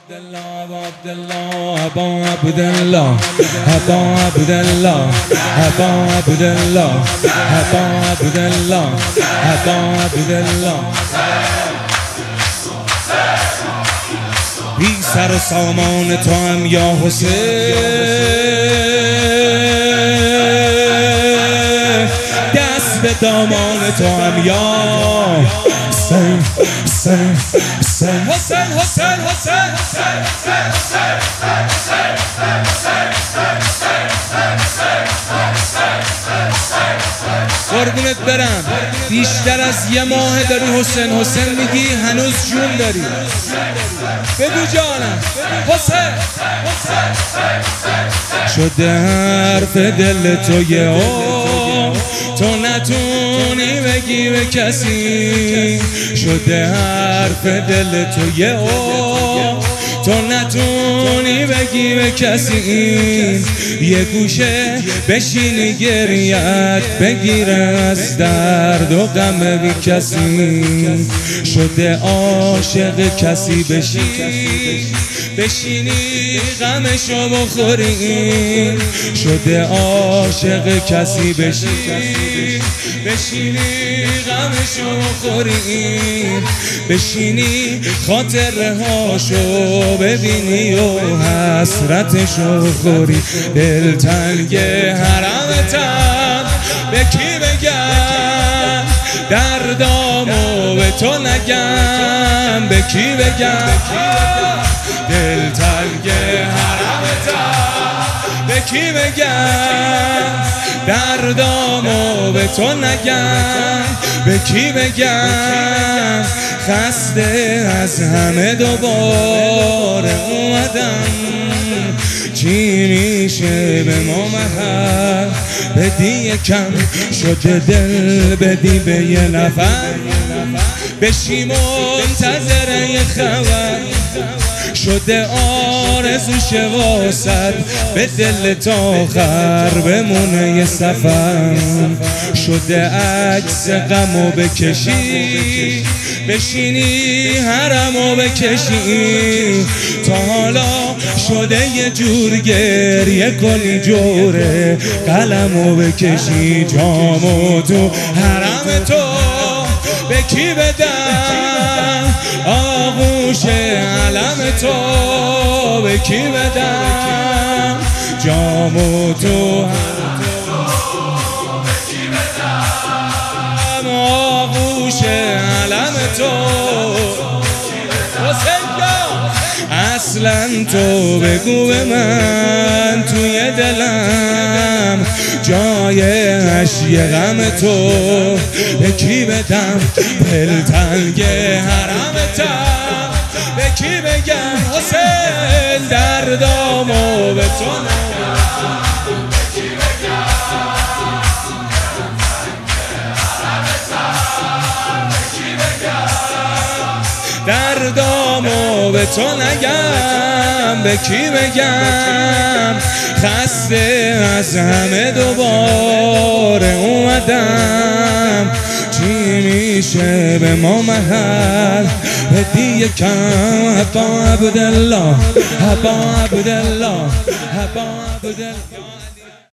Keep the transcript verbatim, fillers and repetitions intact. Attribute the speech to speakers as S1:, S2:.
S1: عبدالله ابا عبدالله ابا عبدالله ابا عبدالله ابا عبدالله ابا عبدالله بی سر و سامان تو هم یا حسین، دست به دامان تو هم یا حسین حسین حسین حسین حسین قربونت برم. بیشتر از یه ماه داری حسین حسین میگی، هنوز جون داری. بگو جانم حسین. شده حرف دل تو یه او، تو نتونی بگی به کسی. شده حرف دل تو یه او، تو نتونی بگی به کسی. یه گوشه بشینی گریت بگیره از درد و غم بی کسی. شده عاشق کسی بشی، بشینی غمشو بخوری. شده عاشق کسی بشی، بشینی غمشو بخوری. بشینی خاطره هاشو ببینی و حسرتشو خوری. دلتنگ حرمتم به کی بگم، دردامو به تو نگم به کی بگم. دلتنگ حرمتم به کی بگم، دردامو به تو نگم به کی بگم. خسته از همه دوباره اومدم، چی میشه به ما محل بدی یکم. شده دل بدی به یه نفر، بشی منتظر یه خبر. شده آرزوش واسد به دل تا آخر بمونه یه سفر. شده عکس غمو بکشی، بشینی حرمو بکشی. تا حالا شده یه جور گریه کنی جوره قلمو بکشی. جامو تو حرم تو به کی بدم، آغوش علم تو به کی بدم. جامو تو به کی بدم، آغوش علم تو. اصلا تو بگو به من توی دلم جای عشق غم تو به کی بدم. دلتنگ حرمتم به کی بگم. حسین دردامو به تو نگم به کی بگم. دردامو به تو نگم به کی بگم. خسته از همه دوباره اومدم، چی میشه به ما محل بدی یکم. ابا عبدالله ابا عبدالله ابا عبدالله.